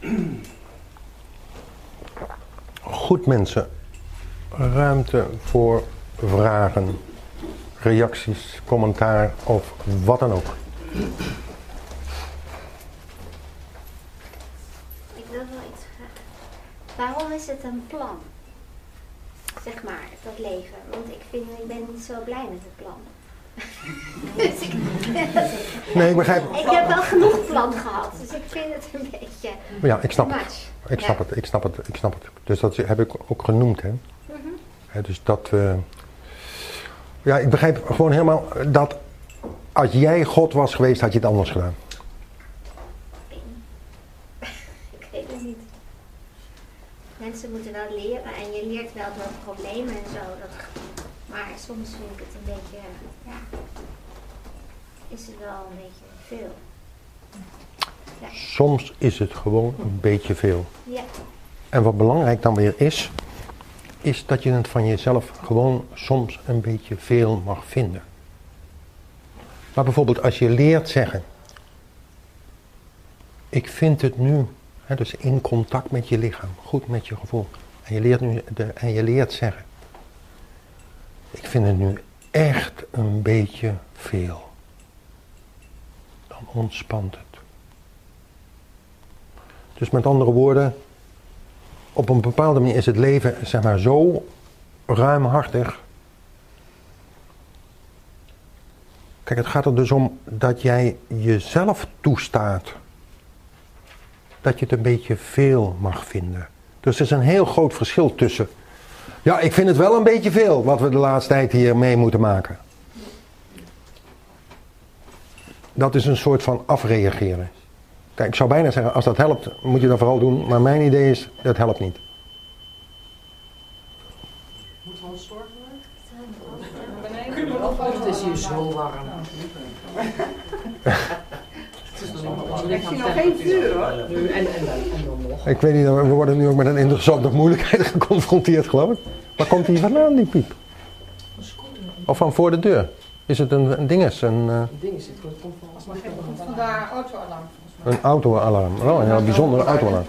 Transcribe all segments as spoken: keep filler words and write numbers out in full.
Goed mensen, ruimte voor vragen, reacties, commentaar of wat dan ook. Ik wil wel iets vragen. Waarom is het een plan? Zeg maar, dat leven. Want ik vind, ik ben niet zo blij met het plan. dus ik, nee, ik begrijp. Ik heb wel genoeg plan gehad, dus ik vind het een beetje. Ja, ik snap het. Ik snap ja. het, ik snap het, ik snap het. Dus dat heb ik ook genoemd, hè. Mm-hmm. He, dus dat. Uh... Ja, ik begrijp gewoon helemaal dat als jij God was geweest, had je het anders gedaan. Ik weet het niet. Mensen moeten wel leren en je leert wel door problemen en zo. Dat, maar soms vind ik het een beetje, ja, is het wel een beetje veel. Ja. Soms is het gewoon een beetje veel. Ja. En wat belangrijk dan weer is, is dat je het van jezelf gewoon soms een beetje veel mag vinden. Maar bijvoorbeeld als je leert zeggen, ik vind het nu, hè, dus in contact met je lichaam, goed met je gevoel. En je leert, nu de, en je leert zeggen, ik vind het nu echt een beetje veel. Dan ontspant het. Dus met andere woorden, op een bepaalde manier is het leven, zeg maar, zo ruimhartig. Kijk, het gaat er dus om dat jij jezelf toestaat dat je het een beetje veel mag vinden. Dus er is een heel groot verschil tussen, ja, ik vind het wel een beetje veel wat we de laatste tijd hier mee moeten maken. Dat is een soort van afreageren. Kijk, ik zou bijna zeggen, als dat helpt, moet je dat vooral doen. Maar mijn idee is, dat helpt niet. Moeten we ons zorgen maken? Het is hier zo warm. Ik zie nog geen vuur hoor. En, en, en dan nog. Ik weet niet, we worden nu ook met een interessante moeilijkheid geconfronteerd, geloof ik. Waar komt die vandaan, die piep? Of van voor de deur? Is het een, een dinges? Een, uh... een dinges, het komt van... Vandaar auto-alarm. Een auto-alarm. Oh, een heel bijzondere auto-alarm.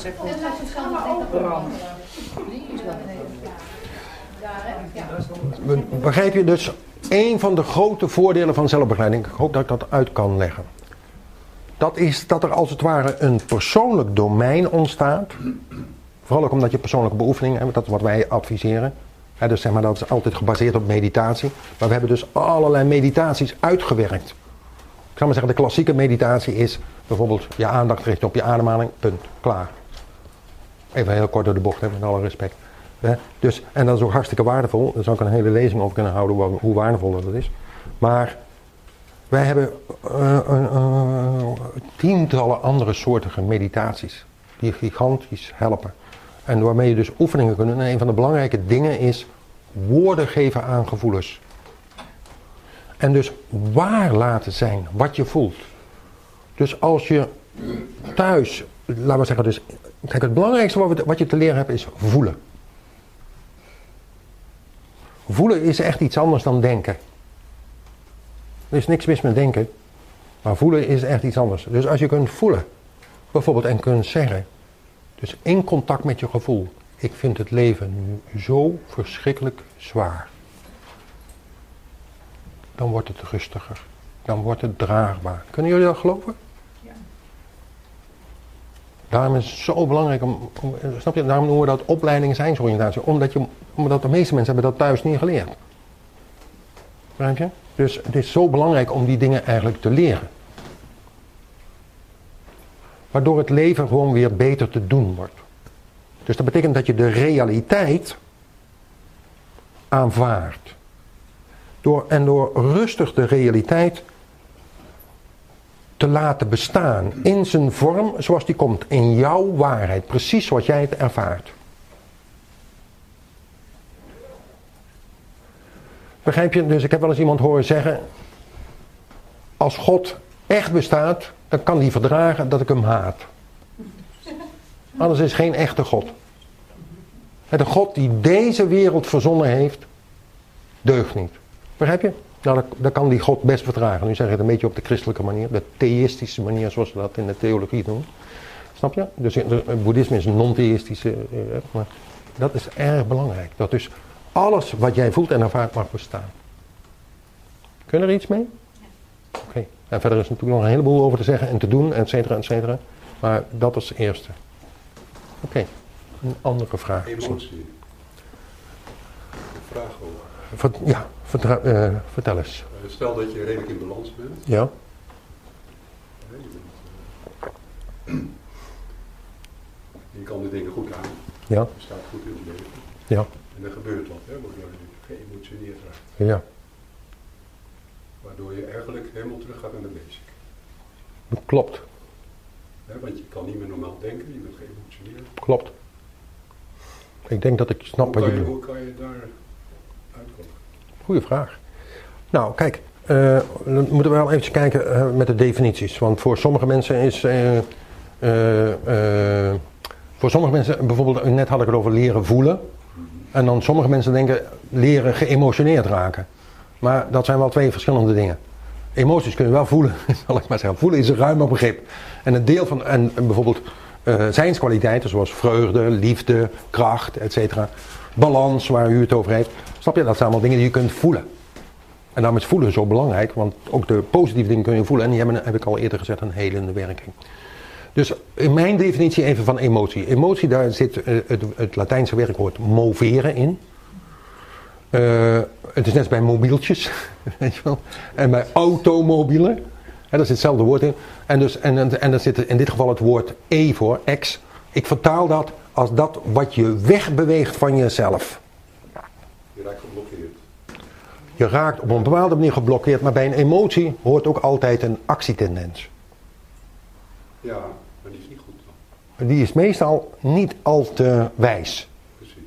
Begrijp je dus, een van de grote voordelen van zelfbegeleiding, ik hoop dat ik dat uit kan leggen. Dat is dat er als het ware een persoonlijk domein ontstaat. Vooral ook omdat je persoonlijke beoefeningen hebt, dat is wat wij adviseren. He, dus zeg maar, dat is altijd gebaseerd op meditatie. Maar we hebben dus allerlei meditaties uitgewerkt. Ik zou maar zeggen, de klassieke meditatie is bijvoorbeeld je aandacht richten op je ademhaling, punt, klaar. Even heel kort door de bocht, hè, met alle respect. He, dus, en dat is ook hartstikke waardevol. Daar zou ik een hele lezing over kunnen houden, hoe, hoe waardevol dat is. Maar wij hebben uh, uh, uh, tientallen andere soorten meditaties die gigantisch helpen. En waarmee je dus oefeningen kunt doen. En een van de belangrijke dingen is woorden geven aan gevoelens. En dus waar laten zijn wat je voelt. Dus als je thuis, laten we zeggen, dus, kijk, het belangrijkste wat, we, wat je te leren hebt is voelen. Voelen is echt iets anders dan denken. Er is niks mis met denken, maar voelen is echt iets anders. Dus als je kunt voelen, bijvoorbeeld, en kunt zeggen, dus in contact met je gevoel, ik vind het leven nu zo verschrikkelijk zwaar. Dan wordt het rustiger. Dan wordt het draagbaar. Kunnen jullie dat geloven? Ja. Daarom is het zo belangrijk om, om snap je, daarom noemen we dat opleidingseinsoriëntatie. Omdat, je, omdat de meeste mensen hebben dat thuis niet geleerd. Begrijp je? Dus het is zo belangrijk om die dingen eigenlijk te leren. Waardoor het leven gewoon weer beter te doen wordt. Dus dat betekent dat je de realiteit aanvaardt. Door, en door rustig de realiteit te laten bestaan in zijn vorm zoals die komt. In jouw waarheid, precies zoals jij het ervaart. Begrijp je? Dus ik heb wel eens iemand horen zeggen, als God echt bestaat, dan kan hij verdragen dat ik hem haat. Anders is geen echte God. De God die deze wereld verzonnen heeft, deugt niet. Begrijp je? Nou, dan kan die God best verdragen. Nu zeg ik het een beetje op de christelijke manier, de theïstische manier zoals we dat in de theologie doen. Snap Snap je? Dus het boeddhisme is een non-theïstische, uh, maar dat is erg belangrijk. Dat dus alles wat jij voelt en ervaart mag bestaan. Kun je er iets mee? Ja. Oké. Okay. En verder is natuurlijk nog een heleboel over te zeggen en te doen, et cetera, et cetera. Maar dat is het eerste. Oké. Okay. Een andere vraag. Emotie. Een vraag over. Vert, ja, vertra, uh, vertel eens. Uh, stel dat je redelijk in balans bent. Ja. Je, bent, uh, je kan de dingen goed aan. Ja. Je staat goed in het leven. Ja. En er gebeurt wat, hè, waardoor je geëmotioneerd raakt. Ja. Waardoor je eigenlijk helemaal terug gaat naar de basic. Klopt. Hè, want je kan niet meer normaal denken, je bent geëmotioneerd. Klopt. Ik denk dat ik snap hoe wat je je, bedoelt. Hoe kan je daar uitkomen? Goeie vraag. Nou, kijk, uh, dan moeten we wel even kijken uh, met de definities. Want voor sommige mensen is... Uh, uh, uh, voor sommige mensen, bijvoorbeeld, net had ik het over leren voelen. En dan sommige mensen denken leren geëmotioneerd raken. Maar dat zijn wel twee verschillende dingen. Emoties kun je wel voelen, zal ik maar zeggen. Voelen is een ruimer begrip. En een deel van, en, en bijvoorbeeld uh, zijnskwaliteiten zoals vreugde, liefde, kracht, et cetera. Balans, waar u het over heeft. Snap je, dat zijn allemaal dingen die je kunt voelen. En daarom is voelen zo belangrijk, want ook de positieve dingen kun je voelen. En die hebben, heb ik al eerder gezegd, een helende werking. Dus in mijn definitie even van emotie. Emotie, daar zit uh, het, het Latijnse werkwoord moveren in. Uh, het is net als bij mobieltjes, weet je wel. En bij automobielen, hè, daar zit hetzelfde woord in. En, dus, en, en, en daar zit in dit geval het woord e voor, ex. Ik vertaal dat als dat wat je wegbeweegt van jezelf. Je raakt geblokkeerd. Je raakt op een bepaalde manier geblokkeerd, maar bij een emotie hoort ook altijd een actietendens. Ja, maar die is niet goed dan. Die is meestal niet al te wijs. Precies.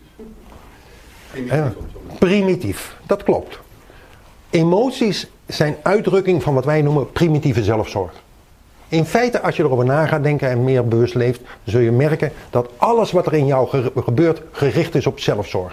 Eh, primitief, dat klopt. Emoties zijn uitdrukking van wat wij noemen primitieve zelfzorg. In feite, als je erover na gaat denken en meer bewust leeft, dan zul je merken dat alles wat er in jou ge- gebeurt gericht is op zelfzorg.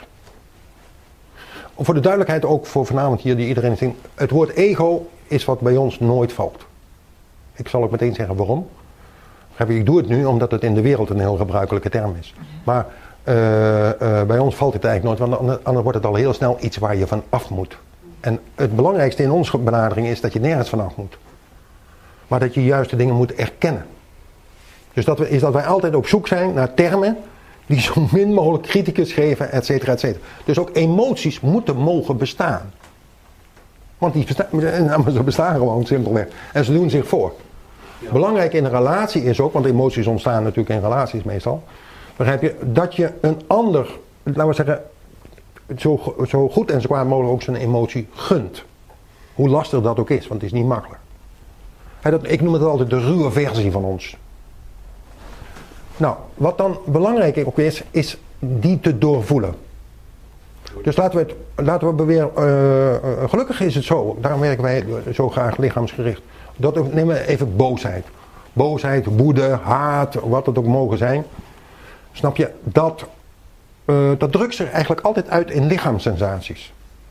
Voor de duidelijkheid ook voor vanavond hier die iedereen ziet. Het woord ego is wat bij ons nooit valt. Ik zal ook meteen zeggen waarom. Ik doe het nu omdat het in de wereld een heel gebruikelijke term is. Maar uh, uh, bij ons valt het eigenlijk nooit, want anders wordt het al heel snel iets waar je van af moet. En het belangrijkste in onze benadering is dat je nergens van af moet. Maar dat je juist de dingen moet erkennen. Dus dat we, is dat wij altijd op zoek zijn naar termen die zo min mogelijk criticus geven, et cetera, et cetera. Dus ook emoties moeten mogen bestaan. Want die bestaan, ze bestaan gewoon simpelweg. En ze doen zich voor. Ja. Belangrijk in een relatie is ook, want emoties ontstaan natuurlijk in relaties meestal. Begrijp je, dat je een ander, laten we zeggen, zo, zo goed en zo kwaad mogelijk ook zijn emotie gunt. Hoe lastig dat ook is, want het is niet makkelijk. He, dat, ik noem het altijd de ruwe versie van ons. Nou, wat dan belangrijk ook is, is die te doorvoelen. Dus laten we het, laten we beweren, uh, gelukkig is het zo, daarom werken wij zo graag lichaamsgericht. Dat neem we even boosheid. Boosheid, woede, haat, wat het ook mogen zijn. Snap je, dat, uh, dat drukt zich eigenlijk altijd uit in lichaamssensaties.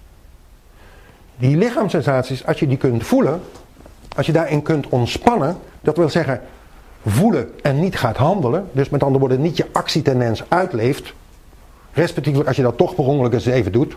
Die lichaamssensaties, als je die kunt voelen, als je daarin kunt ontspannen, dat wil zeggen voelen en niet gaat handelen, dus met andere woorden niet je actietendens uitleeft, respectievelijk als je dat toch per ongeluk eens even doet.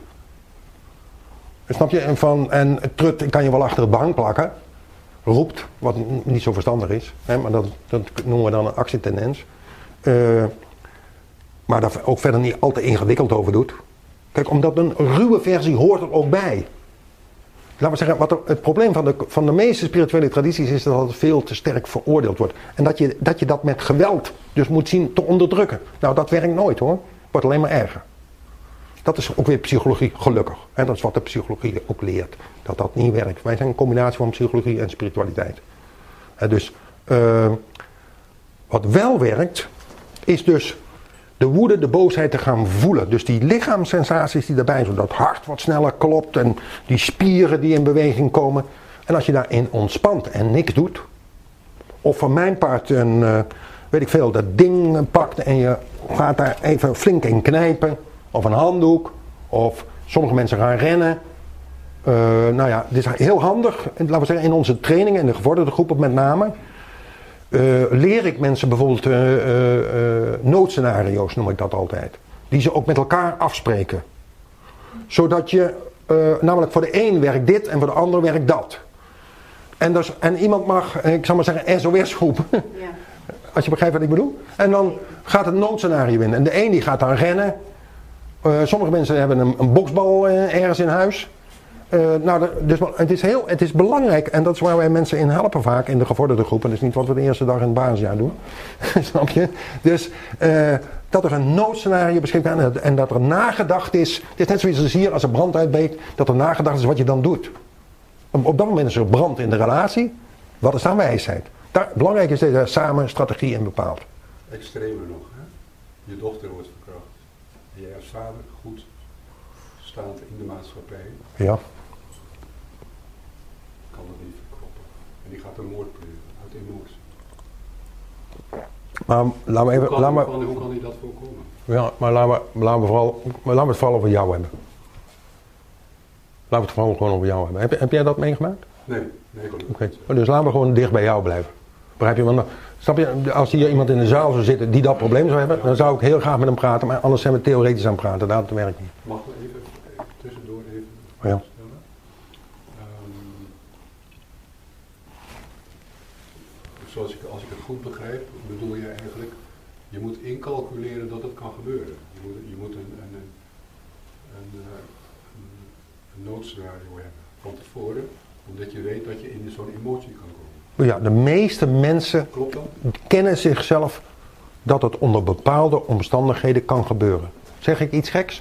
Snap je, en, van, en trut kan je wel achter de bank plakken, roept, wat niet zo verstandig is, hè, maar dat, dat noemen we dan een actietendens. Uh, maar daar ook verder niet al te ingewikkeld over doet. Kijk, omdat een ruwe versie hoort er ook bij. Laten we zeggen, wat er, het probleem van de, van de meeste spirituele tradities is dat het veel te sterk veroordeeld wordt. En dat je, dat je dat met geweld dus moet zien te onderdrukken. Nou, dat werkt nooit hoor. Wordt alleen maar erger. Dat is ook weer psychologie, gelukkig. En dat is wat de psychologie ook leert. Dat dat niet werkt. Wij zijn een combinatie van psychologie en spiritualiteit. En dus, uh, wat wel werkt, is dus de woede, de boosheid te gaan voelen. Dus die lichaamssensaties die daarbij zijn. Dat hart wat sneller klopt en die spieren die in beweging komen. En als je daarin ontspant en niks doet. Of van mijn part een, uh, weet ik veel, dat ding pakt en je gaat daar even flink in knijpen. Of een handdoek. Of sommige mensen gaan rennen. Uh, nou ja, dit is heel handig. Laten we zeggen in onze trainingen, in de gevorderde groepen met name. uh, leer ik mensen bijvoorbeeld uh, uh, uh, noodscenario's, noem ik dat altijd. Die ze ook met elkaar afspreken. Zodat je, uh, namelijk voor de een werkt dit en voor de ander werkt dat. En, dus, en iemand mag, ik zal maar zeggen, S O S groepen. Ja. Als je begrijpt wat ik bedoel. En dan gaat het noodscenario in. En de een die gaat dan rennen. Uh, sommige mensen hebben een, een boksbal uh, ergens in huis. Uh, nou, de, dus het is, heel, het is belangrijk. En dat is waar wij mensen in helpen vaak. In de gevorderde groepen. Dat is niet wat we de eerste dag in het basisjaar doen. Snap je? Dus uh, dat er een noodscenario beschikbaar is. En dat er nagedacht is. Het is net zoiets als hier als er brand uitbreekt. Dat er nagedacht is wat je dan doet. Op, op dat moment is er brand in de relatie. Wat is dan wijsheid? Daar, belangrijk is dat je samen strategie in bepaalt. Extremer nog, hè? Je dochter wordt verkracht. En jij als vader goed staand in de maatschappij. Ja. Kan dat niet verkroppen. En die gaat een moord plegen uit emotie. Maar laat me even. Hoe kan, laat me, hoe kan, hoe kan hij dat voorkomen? Ja, maar laten we, laten we vooral, laten we het vooral over jou hebben. Laten we het vooral gewoon over jou hebben. Heb, heb jij dat meegemaakt? Nee, nee, gelukkig Oké. niet. Dus laten we gewoon dicht bij jou blijven. Begrijp je? Want, snap je, als hier iemand in de zaal zou zitten die dat probleem zou hebben, dan zou ik heel graag met hem praten, maar anders zijn we theoretisch aan het praten. Dat werkt niet. Mag ik even, even tussendoor even Ja. stellen? Um, zoals ik, als ik het goed begrijp, bedoel je eigenlijk, je moet incalculeren dat het kan gebeuren. Je moet, je moet een, een, een, een, een, een noodscenario hebben van tevoren, omdat je weet dat je in zo'n emotie kan komen. Ja, de meeste mensen Klopt dat? kennen zichzelf dat het onder bepaalde omstandigheden kan gebeuren. Zeg ik iets geks?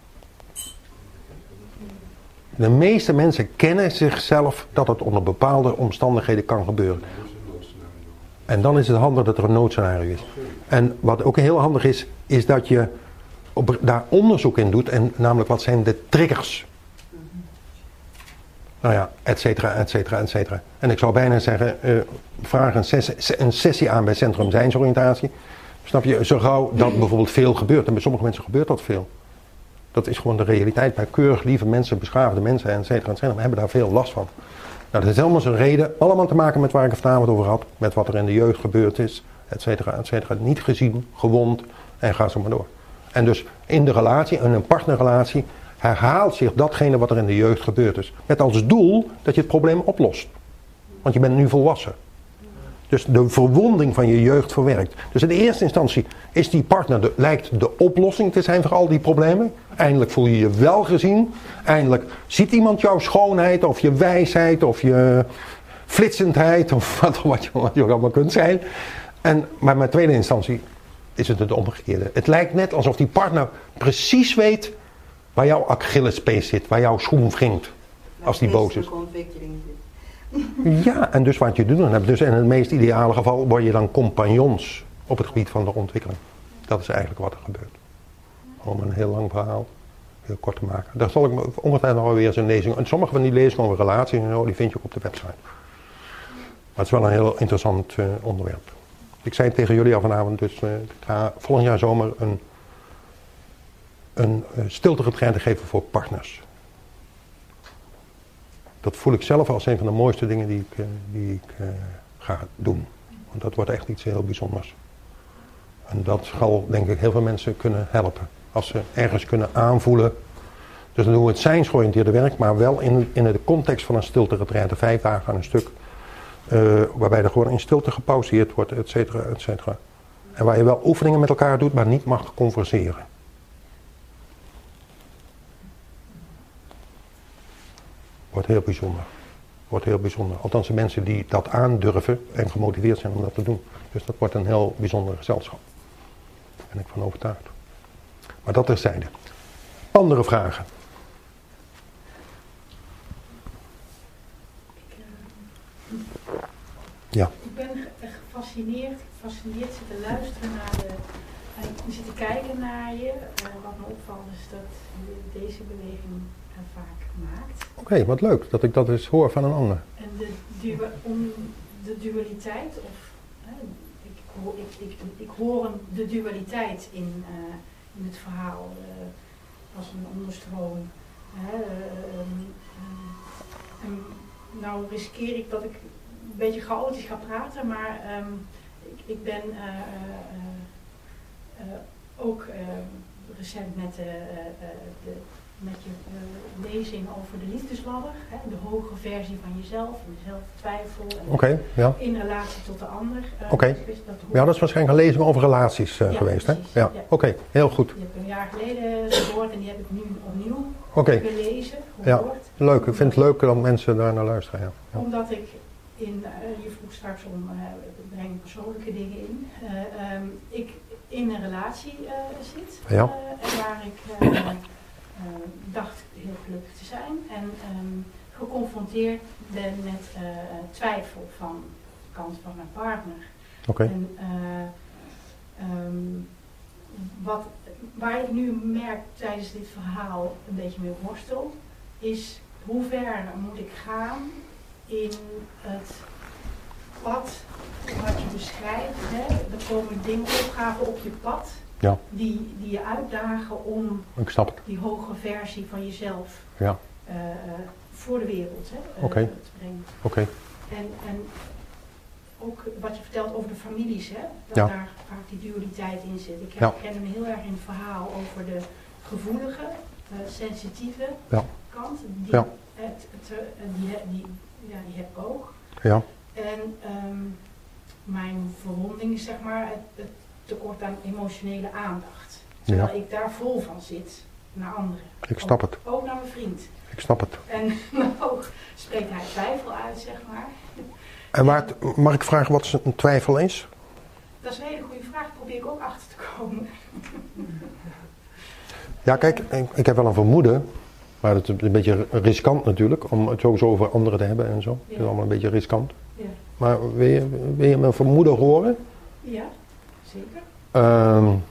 De meeste mensen kennen zichzelf dat het onder bepaalde omstandigheden kan gebeuren. En dan is het handig dat er een noodscenario is. En wat ook heel handig is, is dat je op, daar onderzoek in doet. En namelijk wat zijn de triggers. Nou ja, et cetera, et cetera, et cetera. En ik zou bijna zeggen, uh, vraag een sessie, een sessie aan bij Centrum Zijnsoriëntatie. Snap je, zo gauw dat bijvoorbeeld veel gebeurt. En bij sommige mensen gebeurt dat veel. Dat is gewoon de realiteit. Bij keurig lieve mensen, beschaafde mensen, et cetera, et cetera. We hebben daar veel last van. Nou, dat is helemaal zijn reden. Allemaal te maken met waar ik het vanavond over had. Met wat er in de jeugd gebeurd is, et cetera, et cetera. Niet gezien, gewond en ga zo maar door. En dus in de relatie, in een partnerrelatie, herhaalt zich datgene wat er in de jeugd gebeurd is. Met als doel dat je het probleem oplost. Want je bent nu volwassen. Dus de verwonding van je jeugd verwerkt. Dus in de eerste instantie is die partner de, lijkt de oplossing te zijn voor al die problemen. Eindelijk voel je je wel gezien. Eindelijk ziet iemand jouw schoonheid of je wijsheid of je flitsendheid of wat, wat, je, wat je ook allemaal kunt zijn. En, maar in tweede instantie is het het omgekeerde. Het lijkt net alsof die partner precies weet waar jouw Achillespees zit, waar jouw schoen wringt. Als die boos is. Ja, en dus wat je te doen hebt. Dus in het meest ideale geval word je dan compagnons op het gebied van de ontwikkeling. Dat is eigenlijk wat er gebeurt. Om een heel lang verhaal heel kort te maken. Daar zal ik ongetwijfeld nog weer eens een lezing. En sommige van die lezingen over relaties en zo, die vind je ook op de website. Maar het is wel een heel interessant uh, onderwerp. Ik zei tegen jullie al vanavond, dus uh, ik ga volgend jaar zomer een, een uh, stilteretraite geven voor partners. Dat voel ik zelf als een van de mooiste dingen die ik, uh, die ik uh, ga doen. Want dat wordt echt iets heel bijzonders. En dat zal denk ik heel veel mensen kunnen helpen. Als ze ergens kunnen aanvoelen. Dus dan doen we het zijnsgeoriënteerde werk, maar wel in, in de context van een stilteretraite. Vijf dagen aan een stuk. Uh, waarbij er gewoon in stilte gepauzeerd wordt, et cetera, et cetera. En waar je wel oefeningen met elkaar doet, maar niet mag converseren. Wordt heel bijzonder. Wordt heel bijzonder. Althans de mensen die dat aandurven en gemotiveerd zijn om dat te doen. Dus dat wordt een heel bijzonder gezelschap. Daar ben ik van overtuigd. Maar dat terzijde. Andere vragen? Ja. Ik ben gefascineerd, gefascineerd zitten luisteren naar de, uh, zitten kijken naar je. Uh, wat me opvalt is dat je deze beweging uh, vaak maakt. Oké, okay, wat leuk dat ik dat eens hoor van een ander. En de, du- om de dualiteit, of uh, ik, hoor, ik, ik, ik hoor een, de dualiteit in, uh, in het verhaal uh, als een onderstroom. Uh, um, um, en nou riskeer ik dat ik een beetje chaotisch ga praten, maar um, ik, ik ben uh, uh, uh, ook uh, recent met, uh, uh, de, met je uh, lezing over de liefdesladder, hè, de hoge versie van jezelf, en de zelftwijfel, en okay, ja. in relatie tot de ander. Uh, Oké. dus dat Ja, dat is waarschijnlijk een lezing over relaties uh, ja, geweest, precies, hè? Ja, ja. Oké, okay, heel goed. Die heb ik een jaar geleden gehoord en die heb ik nu opnieuw okay. gelezen, ja, gehoord. leuk. Ik vind het leuk dat mensen daar naar luisteren, ja. Ja. Omdat ik in, uh, je vroeg straks om, uh, breng persoonlijke dingen in, uh, um, ik in een relatie uh, zit, Ja. uh, en waar ik uh, uh, dacht heel gelukkig te zijn en um, geconfronteerd ben met uh, twijfel van de kant van mijn partner. Oké. Okay. En uh, um, wat, waar ik nu merk tijdens dit verhaal een beetje mee worstel, is hoe ver moet ik gaan in het pad wat je beschrijft. Hè? Er komen dingen, opgaven op je pad, ja. die, die je uitdagen om ik snap het. die hoge versie van jezelf ja. uh, uh, voor de wereld hè, uh, okay. te brengen. Okay. En, en ook wat je vertelt over de families, hè, dat ja. daar vaak die dualiteit in zit. Ik ja. herken hem heel erg in het verhaal over de gevoelige, uh, sensitieve ja. kant. Die, ja. het, het, uh, die, die, ja, die heb ik ook. Ja. En um, mijn verwonding is zeg maar het, het tekort aan emotionele aandacht. Terwijl ja. ik daar vol van zit naar anderen. Ik snap ook, het. Ook naar mijn vriend. Ik snap het. En nou spreekt hij twijfel uit, zeg maar. En waar het, mag ik vragen wat een twijfel is? Dat is een hele goede vraag, probeer ik ook achter te komen. Ja, kijk, ik, ik heb wel een vermoeden, maar het is een beetje riskant natuurlijk, om het sowieso over anderen te hebben en zo. Ja. Het is allemaal een beetje riskant. Ja. Maar wil je, wil je mijn vermoeden horen? Ja, zeker. Um,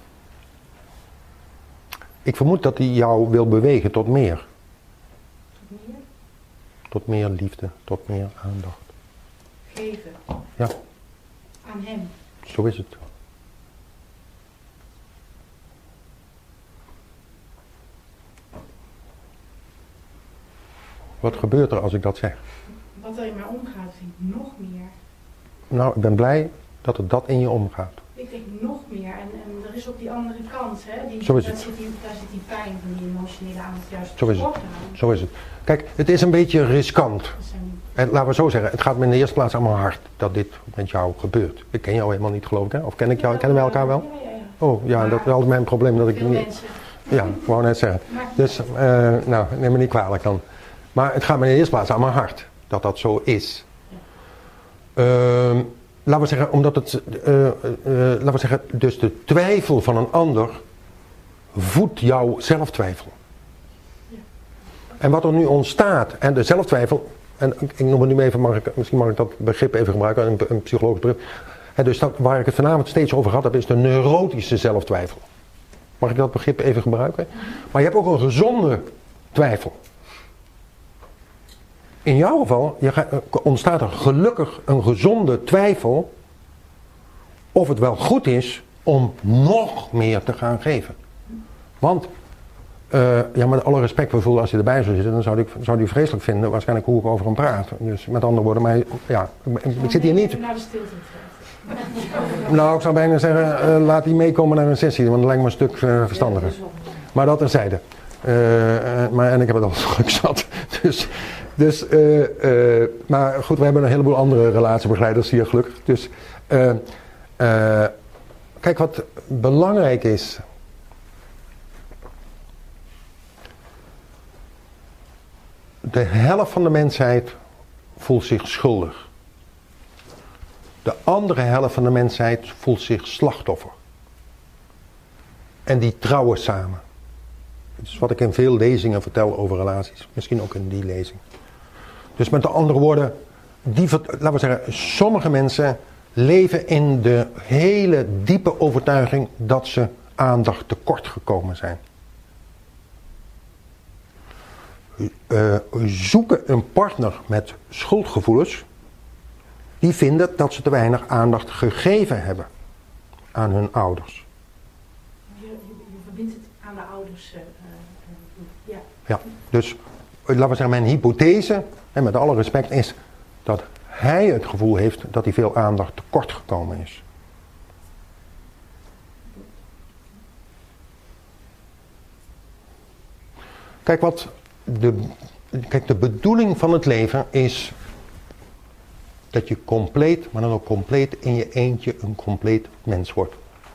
ik vermoed dat hij jou wil bewegen tot meer. Tot meer? Tot meer liefde, tot meer aandacht. Geven. Ja. Aan hem. Zo is het. Wat gebeurt er als ik dat zeg? Wat er in mij omgaat, vind ik nog meer. Nou, ik ben blij dat het dat in je omgaat. Ik denk nog meer. En, en er is ook die andere kant. Hè? Die, Zo is daar het. Zit die, daar zit die pijn van die emotionele aandacht juist Zo is het. op te houden. Zo is het. Kijk, het is een beetje riskant. Zijn... En laten we zo zeggen, het gaat me in de eerste plaats aan mijn hart dat dit met jou gebeurt. Ik ken jou helemaal niet, geloof ik, hè? Of ken ik jou? Ja, kennen we elkaar wel? Ja, ja, ja. Oh, ja, maar dat is altijd mijn probleem dat ik veel niet... mensen. Ja, ik wou net zeggen. Dus, uh, nou, neem me niet kwalijk dan. Maar het gaat me in de eerste plaats aan mijn hart dat dat zo is. Uh, laten we zeggen, omdat het, uh, uh, laten we zeggen, dus de twijfel van een ander voedt jouw zelftwijfel. Ja. En wat er nu ontstaat, en de zelftwijfel, en ik noem het nu even, mag ik, misschien mag ik dat begrip even gebruiken, een, een psychologisch begrip. En dus dat, waar ik het vanavond steeds over gehad heb, is de neurotische zelftwijfel. Mag ik dat begrip even gebruiken? Maar je hebt ook een gezonde twijfel. In jouw geval je gaat, ontstaat er gelukkig een gezonde twijfel of het wel goed is om nog meer te gaan geven. Want, uh, ja, met alle respect voor voel, als je erbij zou zitten, dan zou ik, zou die vreselijk vinden, waarschijnlijk hoe ik over hem praat. Dus met andere woorden, maar, ja, ik, ik zit hier niet... Naar de stilte. Nou, ik zou bijna zeggen, uh, laat die meekomen naar een sessie, want dat lijkt me een stuk uh, verstandiger. Maar dat terzijde. Uh, uh, maar, en ik heb het al druk zat. Dus, dus uh, uh, maar goed, we hebben een heleboel andere relatiebegeleiders hier gelukkig. Dus, uh, uh, kijk, wat belangrijk is. De helft van de mensheid voelt zich schuldig. De andere helft van de mensheid voelt zich slachtoffer. En die trouwen samen. Dat is wat ik in veel lezingen vertel over relaties. Misschien ook in die lezing. Dus met andere woorden, die, laten we zeggen, sommige mensen leven in de hele diepe overtuiging dat ze aandacht tekort gekomen zijn. Uh, zoeken een partner met schuldgevoelens. Die vinden dat ze te weinig aandacht gegeven hebben aan hun ouders. Je, je, je verbindt het aan de ouders. Uh, uh, ja. Ja, dus laten we zeggen, mijn hypothese, en met alle respect, is dat hij het gevoel heeft dat hij veel aandacht tekort gekomen is. Kijk, wat de, kijk, de bedoeling van het leven is dat je compleet, maar dan ook compleet in je eentje een compleet mens wordt.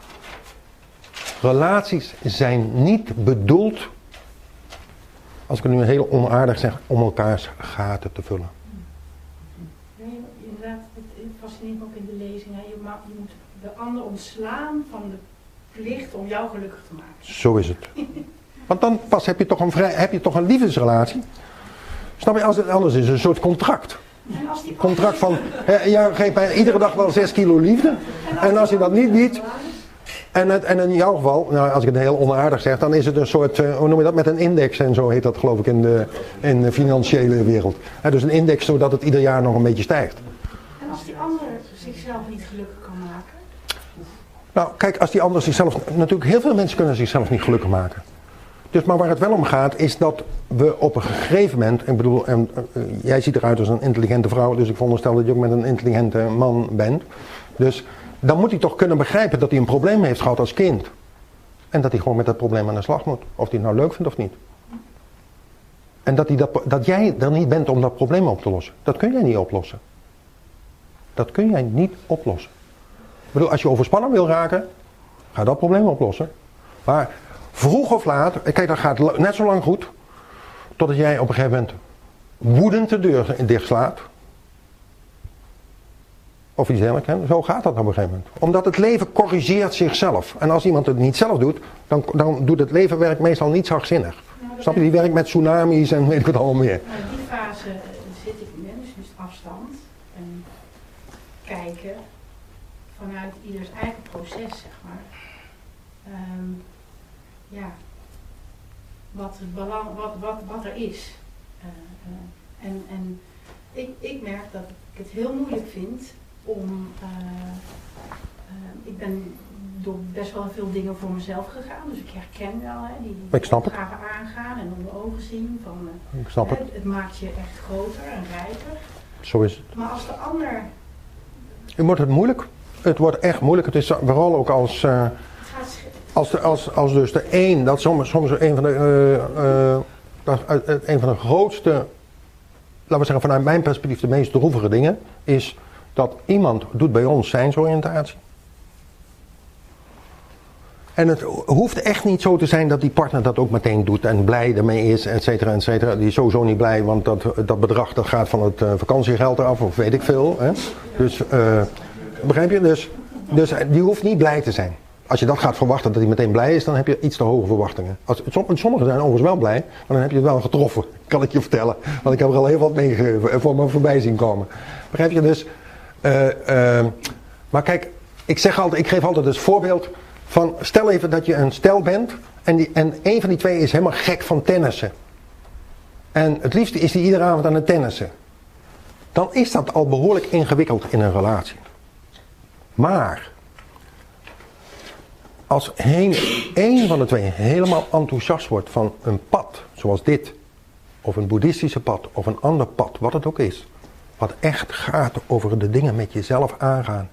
Relaties zijn niet bedoeld, als ik het nu heel onaardig zeg, om elkaars gaten te vullen. Nee, inderdaad, het fascineert me ook in de lezing. Hè. Je, ma- je moet de ander ontslaan van de plicht om jou gelukkig te maken. Zo is het. Want dan pas heb je toch een, vrij, heb je toch een liefdesrelatie. Snap je? Als het anders is, het een soort contract. En als die Contract van, hè, ja, geef mij iedere dag wel zes kilo liefde. En als je dat niet biedt, en, het, en in jouw geval, nou, als ik het heel onaardig zeg, dan is het een soort, uh, hoe noem je dat, met een index en zo heet dat geloof ik in de, in de financiële wereld. Hè, dus een index zodat het ieder jaar nog een beetje stijgt. En als die ander zichzelf niet gelukkig kan maken? Nou, kijk, als die ander zichzelf, natuurlijk heel veel mensen kunnen zichzelf niet gelukkig maken. Dus, maar waar het wel om gaat, is dat we op een gegeven moment, ik bedoel, en, uh, jij ziet eruit als een intelligente vrouw, dus ik veronderstel dat je ook met een intelligente man bent. Dus dan moet hij toch kunnen begrijpen dat hij een probleem heeft gehad als kind. En dat hij gewoon met dat probleem aan de slag moet. Of hij het nou leuk vindt of niet. En dat, hij dat, dat jij er niet bent om dat probleem op te lossen. Dat kun jij niet oplossen. Dat kun jij niet oplossen. Ik bedoel, als je overspannen wil raken, ga dat probleem oplossen. Maar vroeg of laat, kijk, dat gaat net zo lang goed, totdat jij op een gegeven moment woedend de deur dichtslaat. Of iets dergelijks. Hè? Zo gaat dat op een gegeven moment. Omdat het leven corrigeert zichzelf. En als iemand het niet zelf doet, dan, dan doet het leven werkt meestal niet zachtzinnig. Nou, Snap je? Die werkt met tsunamis en weet ik wat allemaal meer. Nou, in die fase zit ik nu, dus, dus afstand. En kijken vanuit ieders eigen proces, zeg maar. Um, ja. Wat, het belang, wat, wat, wat er is. Uh, uh, en en ik, ik merk dat ik het heel moeilijk vind om, uh, uh, ik ben door best wel veel dingen voor mezelf gegaan, dus ik herken wel, hè, die, die ik snap het. opgaven aangaan en onder ogen zien van, uh, ik snap hè, het. het maakt je echt groter en rijker. Zo is het. Maar als de ander... Het wordt het moeilijk. Het wordt echt moeilijk. Het is vooral ook als, uh, als, de, als, als dus de een, dat soms, soms een van de, uh, uh, dat, uh, een van de grootste, laten we zeggen vanuit mijn perspectief de meest droevige dingen, is dat iemand doet bij ons zijnsoriëntatie. En het hoeft echt niet zo te zijn dat die partner dat ook meteen doet en blij ermee is, et cetera, et cetera. Die is sowieso niet blij, want dat, dat bedrag dat gaat van het uh, vakantiegeld eraf, of weet ik veel. Hè? Dus, uh, begrijp je? Dus, dus die hoeft niet blij te zijn. Als je dat gaat verwachten dat hij meteen blij is, dan heb je iets te hoge verwachtingen. Als, sommigen zijn overigens wel blij, maar dan heb je het wel getroffen, kan ik je vertellen. Want ik heb er al heel wat meegegeven en voor me voorbij zien komen. Begrijp je? Dus, uh, uh, maar kijk, ik zeg altijd, ik geef altijd het voorbeeld van, stel even dat je een stel bent en, die, en een van die twee is helemaal gek van tennissen. En het liefste is die iedere avond aan het tennissen. Dan is dat al behoorlijk ingewikkeld in een relatie. Maar als één van de twee helemaal enthousiast wordt van een pad zoals dit, of een boeddhistische pad, of een ander pad, wat het ook is, wat echt gaat over de dingen met jezelf aangaan.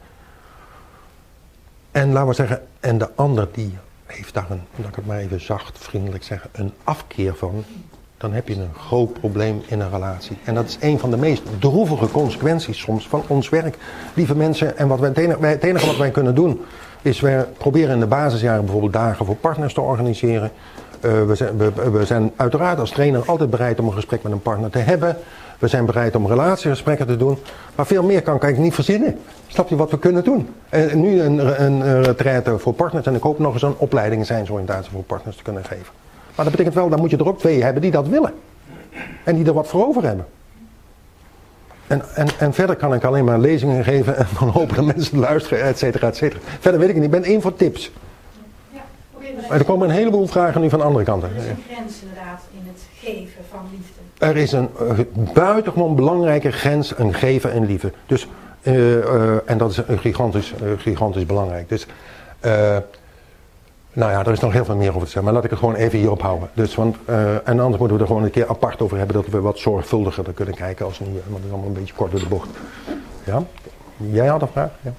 En laten we zeggen, en de ander die heeft daar een, laat ik het maar even zacht, vriendelijk zeggen, een afkeer van, dan heb je een groot probleem in een relatie. En dat is een van de meest droevige consequenties soms van ons werk. Lieve mensen, en wat wij, het, enige, wij, het enige wat wij kunnen doen, is we proberen in de basisjaren bijvoorbeeld dagen voor partners te organiseren. Uh, we, zijn, we, we zijn uiteraard als trainer altijd bereid om een gesprek met een partner te hebben. We zijn bereid om relatiegesprekken te doen. Maar veel meer kan ik eigenlijk niet verzinnen. Snap je wat we kunnen doen? En nu een, een retraite voor partners. En ik hoop nog eens een opleiding zijnsoriëntatie voor partners te kunnen geven. Maar dat betekent wel, dan moet je er ook twee hebben die dat willen. En die er wat voor over hebben. En, en, en verder kan ik alleen maar lezingen geven. En dan hopen dat mensen luisteren, et cetera, et cetera. Verder weet ik niet. Ik ben één voor tips. Ja, okay, maar maar er komen een heleboel vragen nu van andere kanten. Er is een grens inderdaad in het geven van liefde. Er is een uh, buitengewoon belangrijke grens, een geven en liefde. Dus, uh, uh, en dat is uh, gigantisch, uh, gigantisch belangrijk. Dus, uh, Nou ja, er is nog heel veel meer over te zeggen, maar laat ik het gewoon even hierop houden. Dus, want, uh, en anders moeten we er gewoon een keer apart over hebben, dat we wat zorgvuldiger er kunnen kijken als nu, want het is allemaal een beetje kort door de bocht. Ja? Jij had een vraag? Ja.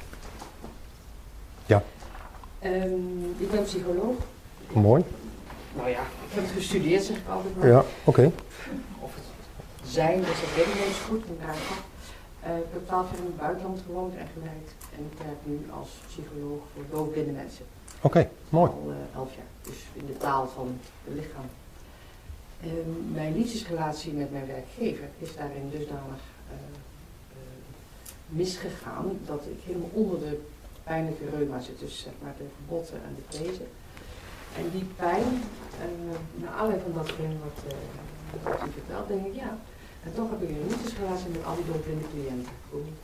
Ja. Um, ik ben psycholoog. Mooi. Nou ja, ik heb het gestudeerd, zeg ik altijd maar. Ja, oké. Okay. Of het zijn, dus dat weet ik niet eens goed. Maar uh, ik heb twaalf jaar in het buitenland gewoond en gewerkt. En ik werk nu als psycholoog voor doofblinde mensen. Oké, okay, mooi. Al uh, elf jaar, dus in de taal van het lichaam. Um, mijn liefdesrelatie met mijn werkgever is daarin dusdanig uh, uh, misgegaan dat ik helemaal onder de pijnlijke reuma zit, dus zeg maar de botten en de pezen. En die pijn, uh, naar aanleiding van datgene wat, uh, wat u vertelt, denk ik ja. En toch heb ik een liefdesrelatie met al die doofblinde cliënten.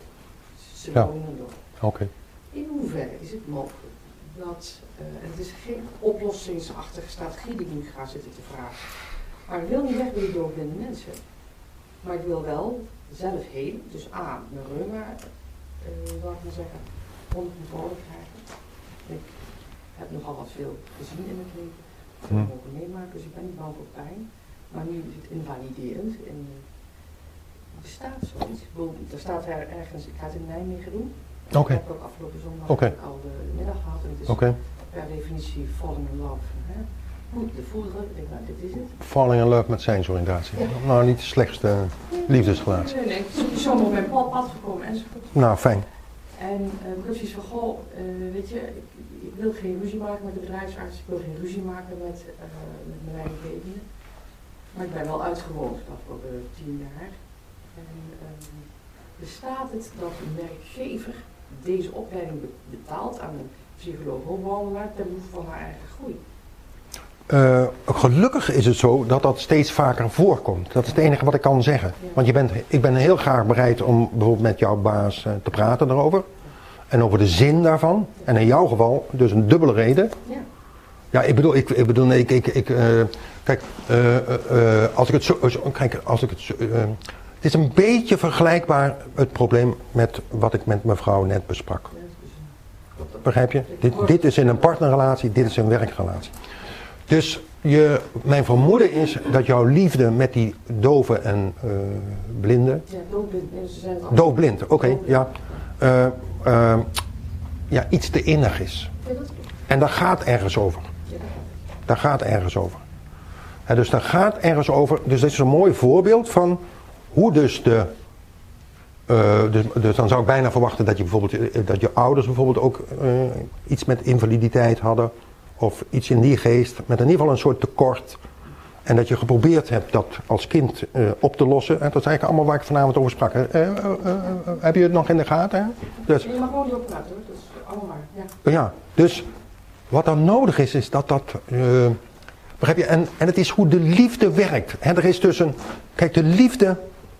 Ze ja. wonen door. Oké. Okay. In hoeverre is het mogelijk dat, uh, en het is geen oplossingsachtige strategie die ik nu ga zitten te vragen, maar ik wil niet weg bij die doofblinde mensen. Maar ik wil wel zelf heen, dus A, mijn reuma, uh, wat ik maar zeggen, onder controle krijgen. Ik heb nogal wat veel gezien in het leven, veel hmm. mogen meemaken, dus ik ben niet bang voor pijn. Maar nu is het invaliderend. En, uh, bestaat zoiets? Er staat er ergens, ik ga het in Nijmegen doen. Oké. Okay. Ik heb ook afgelopen zondag okay. al de middag gehad. En het is okay. per definitie falling in love. Hè? Goed, de voederen, ik denk nou dit is het. Falling in love met zijnsoriëntatie. Ja. Nou, niet de slechtste nee, liefdesrelatie. Nee, nee, nee. Het is zomaar op mijn pad gekomen enzovoort. Nou, fijn. En uh, ik heb zoiets van, goh, uh, weet je, ik, ik wil geen ruzie maken met de bedrijfsarts, ik wil geen ruzie maken met, uh, met mijn leidinggevende. Maar ik ben wel uitgewoond de afgelopen tien jaar. En um, bestaat het dat een werkgever deze opleiding betaalt aan een psycholoog hulpbehandelaar ten behoeve van haar eigen groei? Uh, gelukkig is het zo dat dat steeds vaker voorkomt. Dat is het enige wat ik kan zeggen. Ja. Want je bent, ik ben heel graag bereid om bijvoorbeeld met jouw baas uh, te praten erover. En over de zin daarvan. En in jouw geval dus een dubbele reden. Ja, ja ik bedoel, ik, ik bedoel, nee, ik, ik, ik uh, kijk, uh, uh, als ik het zo, uh, kijk, als ik het zo, uh, het is een beetje vergelijkbaar het probleem met wat ik met mevrouw net besprak. Begrijp je? Dit, dit is in een partnerrelatie, dit is een werkrelatie. Dus je, mijn vermoeden is dat jouw liefde met die dove en uh, blinde... Ja, doofblind. Doofblind, oké, okay, ja. Uh, uh, ja, iets te innig is. En daar gaat ergens over. Daar gaat ergens over. Ja, dus daar gaat ergens over. Dus dit is een mooi voorbeeld van hoe dus de... Uh, dus, dus dan zou ik bijna verwachten dat je bijvoorbeeld dat je ouders bijvoorbeeld ook uh, iets met invaliditeit hadden. Of iets in die geest, met in ieder geval een soort tekort. En dat je geprobeerd hebt dat als kind uh, op te lossen. En dat is eigenlijk allemaal waar ik vanavond over sprak. Uh, uh, uh, uh, heb je het nog in de gaten? Hè? Dus, je mag gewoon niet oppraten hoor, dat is allemaal waar. Ja. ja, dus wat dan nodig is, is dat dat... Uh, begrijp je? En, en het is hoe de liefde werkt. Hè, er is dus een... Kijk, de liefde...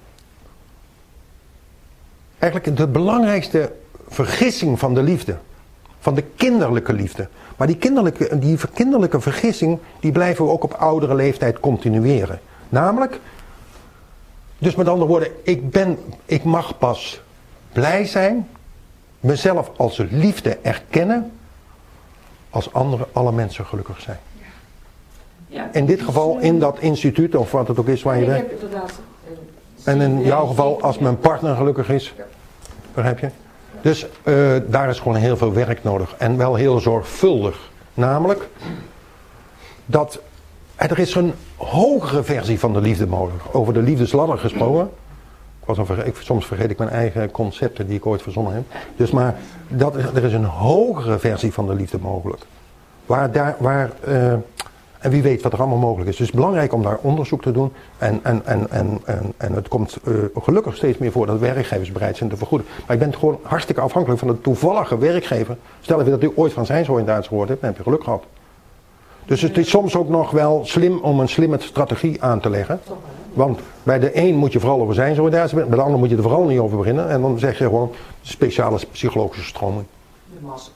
Eigenlijk de belangrijkste vergissing van de liefde. Van de kinderlijke liefde. Maar die kinderlijke, die kinderlijke vergissing, die blijven we ook op oudere leeftijd continueren. Namelijk, dus met andere woorden, ik, ben, ik mag pas blij zijn, mezelf als liefde erkennen, als andere, alle mensen gelukkig zijn. Ja, in dit geval, in dat instituut, of wat het ook is waar je bent. En in jouw geval, als mijn partner gelukkig is, begrijp je? Dus uh, daar is gewoon heel veel werk nodig. En wel heel zorgvuldig. Namelijk, dat er is een hogere versie van de liefde mogelijk. Over de liefdesladder gesproken. Ik was een, ik, soms vergeet ik mijn eigen concepten die ik ooit verzonnen heb. Dus maar, dat, er is een hogere versie van de liefde mogelijk. Waar daar, waar... Uh, En wie weet wat er allemaal mogelijk is. Dus het is belangrijk om daar onderzoek te doen. En, en, en, en, en, en het komt uh, gelukkig steeds meer voor dat werkgevers bereid zijn te vergoeden. Maar je bent gewoon hartstikke afhankelijk van de toevallige werkgever. Stel even dat u ooit van zijnsoriëntatie gehoord hebt, dan heb je geluk gehad. Dus het is soms ook nog wel slim om een slimme strategie aan te leggen. Want bij de een moet je vooral over zijnsoriëntatie beginnen. Bij de ander moet je er vooral niet over beginnen. En dan zeg je gewoon speciale psychologische stroming. De masterclass.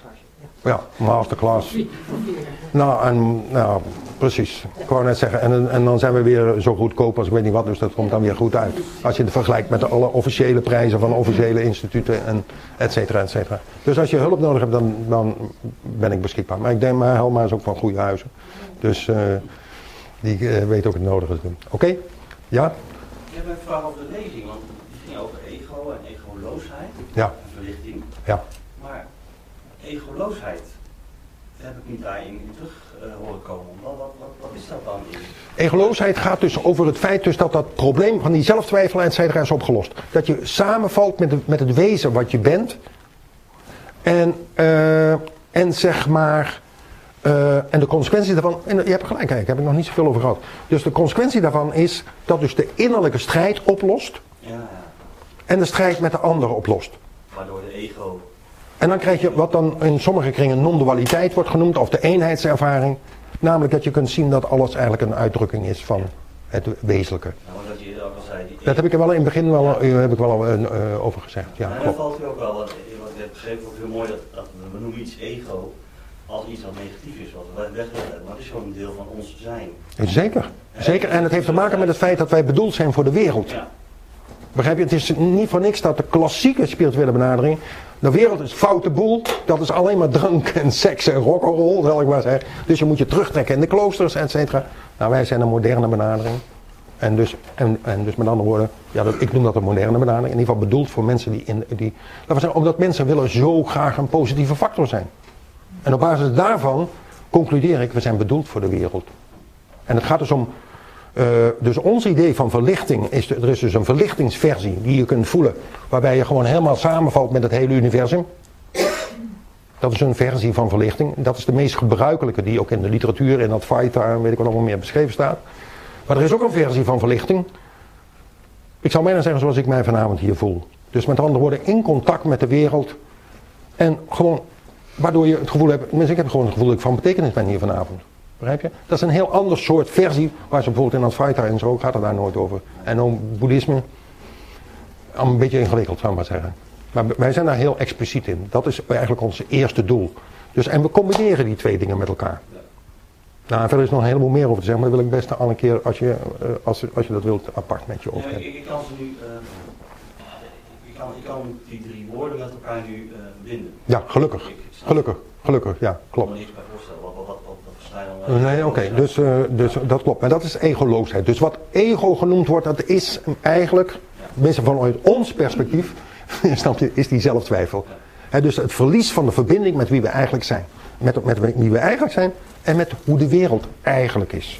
Ja, masterclass. Vier- voor vier. Nou, en, nou, precies. Ik wou net zeggen, en, en dan zijn we weer zo goedkoop als ik weet niet wat, dus dat komt dan weer goed uit. Als je het vergelijkt met alle officiële prijzen van officiële instituten en et cetera, et cetera. Dus als je hulp nodig hebt, dan, dan ben ik beschikbaar. Maar ik denk, maar Helma is ook van goede huizen. Dus uh, die uh, weet ook het nodige te doen. Oké? Okay? Ja? Ik heb een vraag over de lezing, want die ging over ego en egoloosheid. Ja. En verlichting. Ja. Maar egoloosheid heb ik niet daarin terug uh, horen komen. Wat, wat, wat, wat is dat dan? Egoloosheid gaat dus over het feit dus dat dat probleem van die zelftwijfel en et cetera is opgelost. Dat je samenvalt met, de, met het wezen wat je bent. En, uh, en zeg maar... Uh, en de consequentie daarvan... En je hebt gelijk, kijk, daar heb ik nog niet zoveel over gehad. Dus de consequentie daarvan is dat dus de innerlijke strijd oplost. Ja, ja. En de strijd met de ander oplost. Waardoor de ego... En dan krijg je wat dan in sommige kringen non-dualiteit wordt genoemd, of de eenheidservaring. Namelijk dat je kunt zien dat alles eigenlijk een uitdrukking is van het wezenlijke. Nou, wat je ook al zei, die Dat heb ik er wel in het begin wel, uh, heb ik wel al, uh, over gezegd. Ja, en klopt. dan valt u ook wel, wat, wat ik heb geschreven, ook heel mooi dat, dat we noemen iets ego als iets wat negatief is, wat we weg willen hebben. Maar het is gewoon een deel van ons zijn. Zeker, zeker. En het heeft te maken met het feit dat wij bedoeld zijn voor de wereld. Ja. Begrijp je? Het is niet voor niks dat de klassieke spirituele benadering, de wereld is foute boel, dat is alleen maar drank en seks en rock'n'roll, zal ik maar zeggen. Dus je moet je terugtrekken in de kloosters, et cetera. Nou, wij zijn een moderne benadering. En dus, en, en dus met andere woorden, ja, dat, ik noem dat een moderne benadering. In ieder geval bedoeld voor mensen die, in, die laten we zeggen, omdat mensen willen zo graag een positieve factor zijn. En op basis daarvan concludeer ik, we zijn bedoeld voor de wereld. En het gaat dus om, uh, dus ons idee van verlichting, is, er is dus een verlichtingsversie die je kunt voelen, waarbij je gewoon helemaal samenvalt met het hele universum. Dat is een versie van verlichting. Dat is de meest gebruikelijke die ook in de literatuur, in dat Vaita en weet ik wat nog meer beschreven staat. Maar er is ook een versie van verlichting. Ik zou bijna zeggen zoals ik mij vanavond hier voel. Dus met andere woorden, in contact met de wereld. En gewoon, waardoor je het gevoel hebt, tenminste ik heb gewoon het gevoel dat ik van betekenis ben hier vanavond. Begrijp je? Dat is een heel ander soort versie, waar ze bijvoorbeeld in Advaita en zo gaat het daar nooit over. En ook boeddhisme, een beetje ingewikkeld zou ik maar zeggen. Maar wij zijn daar heel expliciet in. Dat is eigenlijk ons eerste doel. Dus, en we combineren die twee dingen met elkaar. Nou, en verder is nog een heleboel meer over te zeggen, maar dat wil ik best al een keer, als je, uh, als, als je dat wilt, apart met je over Ja, hebben. ik, ik kan ze nu, uh, ik, kan, ik kan die drie woorden met elkaar nu uh, verbinden. Ja, gelukkig. Ik snap Gelukkig, gelukkig, ja, Ik kan klopt. me niks bij voorstellen. Wat, wat, wat, wat, wat verstaan je dan? Nee, oké, okay. dus, uh, dus dat klopt. Maar dat is egoloosheid. Dus wat ego genoemd wordt, dat is eigenlijk, tenminste vanuit ons perspectief, snap je, is die zelftwijfel. He, dus het verlies van de verbinding met wie we eigenlijk zijn. Met, met wie we eigenlijk zijn en met hoe de wereld eigenlijk is.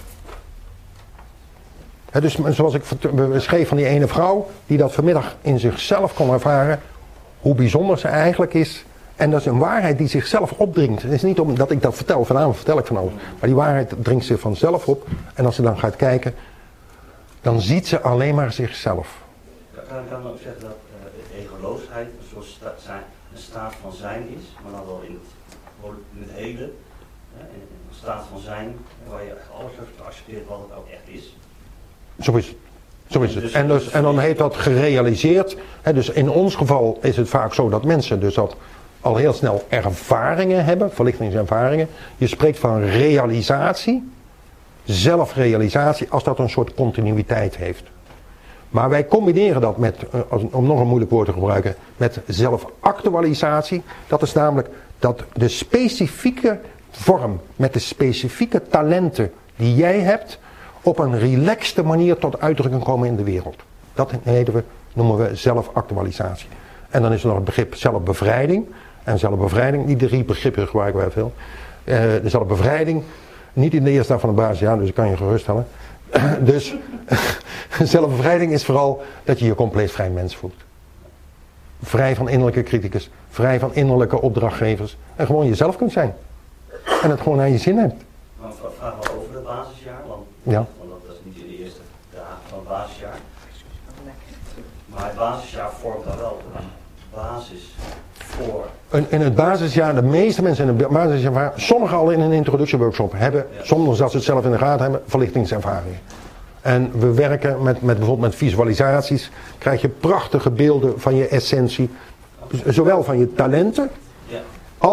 He, dus zoals ik beschreef van die ene vrouw, die dat vanmiddag in zichzelf kon ervaren, hoe bijzonder ze eigenlijk is. En dat is een waarheid die zichzelf opdringt. Het is niet omdat ik dat vertel, vanavond vertel ik van alles. Maar die waarheid dringt zich vanzelf op. En als ze dan gaat kijken, dan ziet ze alleen maar zichzelf. Kan ik dan ook zeggen dat uh, egoloosheid een soort sta zijn, een staat van zijn is, maar dan wel in het, in het heden, uh, in een staat van zijn waar je alles accepteert wat het ook echt is. Zo is het. Zo is het. En, dus, en dan heet dat gerealiseerd. He, dus in ons geval is het vaak zo dat mensen dus dat al heel snel ervaringen hebben, verlichtingservaringen. Je spreekt van realisatie, zelfrealisatie, als dat een soort continuïteit heeft. Maar wij combineren dat met, om nog een moeilijk woord te gebruiken, met zelfactualisatie. Dat is namelijk dat de specifieke vorm, met de specifieke talenten die jij hebt, op een relaxte manier tot uitdrukking komen in de wereld. Dat we, noemen we zelfactualisatie. En dan is er nog het begrip zelfbevrijding. En zelfbevrijding, die drie begrippen gebruiken wij veel. Uh, de zelfbevrijding, niet in de eerste dag van het basisjaar, dus ik kan je geruststellen. Dus zelfbevrijding is vooral dat je je compleet vrij mens voelt. Vrij van innerlijke criticus, vrij van innerlijke opdrachtgevers. En gewoon jezelf kunt zijn. En het gewoon aan je zin hebt. Maar een vraag wel over het basisjaar, want, ja. want dat is niet in de eerste dagen van het basisjaar. Maar het basisjaar vormt daar wel een basis voor. In, in het basisjaar, de meeste mensen in het basisjaar, sommigen al in een introductieworkshop hebben, ja. Zonder dat ze het zelf in de gaten hebben, verlichtingservaringen. En we werken met, met bijvoorbeeld met visualisaties, krijg je prachtige beelden van je essentie. Zowel van je talenten, ja. als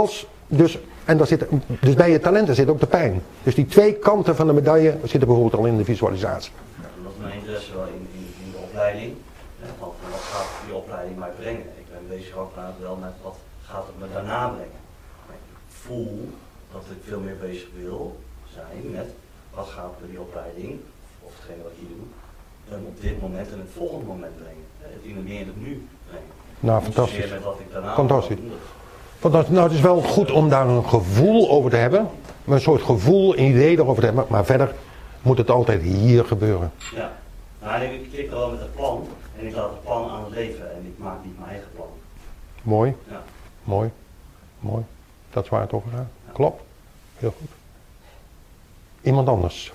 Dus, en daar zit, dus bij je talenten zit ook de pijn. Dus die twee kanten van de medaille zitten bijvoorbeeld al in de visualisatie. Ja, dat is mijn interesse wel in, in, in de opleiding. Hè, van, van wat gaat die opleiding mij brengen? Ik ben bezig ook wel met wat gaat het me daarna brengen. Maar ik voel dat ik veel meer bezig wil zijn met wat gaat me die opleiding, of hetgene wat ik hier doe, dan op dit moment en het volgende moment brengen. Het in het meer in het nu brengen. Nou, Niet fantastisch. zozeer met wat ik daarna Fantastisch. wil doen. Want dat, nou, het is wel goed om daar een gevoel over te hebben. Een soort gevoel, een idee erover te hebben. Maar verder moet het altijd hier gebeuren. Ja, nou, ik kijk wel met het plan en ik laat het plan aan het leven en ik maak niet mijn eigen plan. Mooi, Ja. mooi, mooi. Dat is waar het over gaat. Klopt. Heel goed. Iemand anders.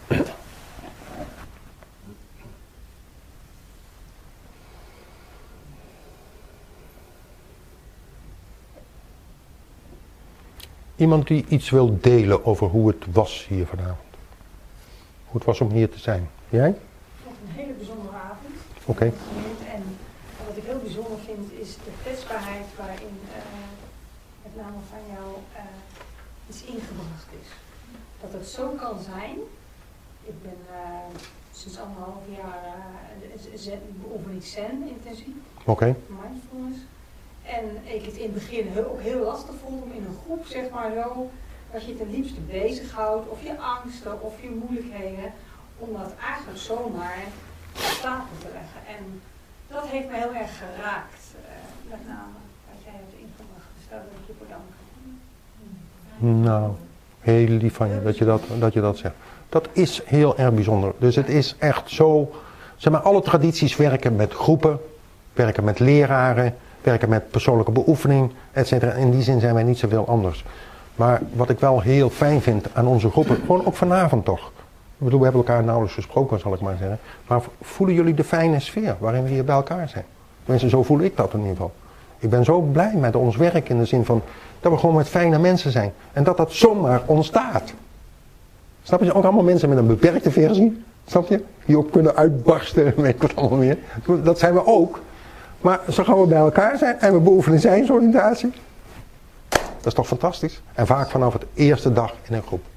Iemand die iets wil delen over hoe het was hier vanavond. Hoe het was om hier te zijn. Jij? Ik vond het een hele bijzondere avond. Oké. Okay. En wat ik heel bijzonder vind is de kwetsbaarheid waarin uh, met name van jou uh, iets ingebracht is. Dat het zo kan zijn. Ik ben uh, sinds anderhalf jaar uh, zen, beoefen ik zen intensief. Oké. Okay. Mindfulness. En ik het in het begin heel, ook heel lastig vond om in een groep, zeg maar zo, dat je het het liefste bezighoudt, of je angsten, of je moeilijkheden, om dat eigenlijk zomaar op tafel te leggen. En dat heeft me heel erg geraakt, uh, met name wat jij hebt ingebracht. Dus daar wil ik je voor danken. Nou, heel lief van je dat je dat, dat je dat zegt. Dat is heel erg bijzonder. Dus het is echt zo, zeg maar, alle tradities werken met groepen, werken met leraren, werken met persoonlijke beoefening, et cetera. In die zin zijn wij niet zoveel anders. Maar wat ik wel heel fijn vind aan onze groepen, gewoon ook vanavond toch. Ik bedoel, we hebben elkaar nauwelijks gesproken, zal ik maar zeggen. Maar voelen jullie de fijne sfeer waarin we hier bij elkaar zijn? Tenminste, zo voel ik dat in ieder geval. Ik ben zo blij met ons werk in de zin van dat we gewoon met fijne mensen zijn. En dat dat zomaar ontstaat. Snap je? Ook allemaal mensen met een beperkte versie. Snap je? Die ook kunnen uitbarsten, weet ik wat allemaal meer. Dat zijn we ook. Maar zo gaan we bij elkaar zijn en we beoefenen zijnsoriëntatie. Dat is toch fantastisch? En vaak vanaf het eerste dag in een groep.